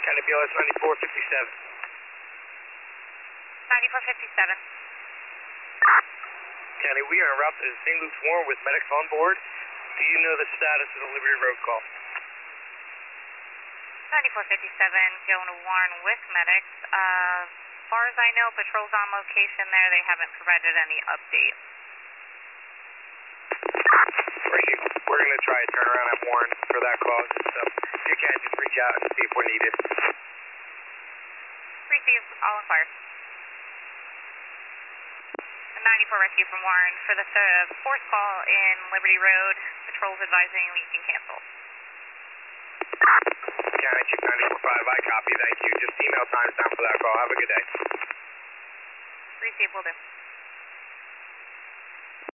County BLS 9457. 9457. County, we are en route to St. Luke's Warren with medics on board. Do you know the status of the Liberty Road call? 9457, going to Warren with medics. As far as I know, patrol's on location there. They haven't provided any update. We're going to try to turn around at Warren for that call. So if you can, just reach out and see if we're needed. Receive, all inquire. 94 rescue from Warren. For the fourth call in Liberty Road, patrol's advising we can cancel. County Chief 94.5, I copy, thank you. Just email timestamp for that call. Have a good day. Receive, will do.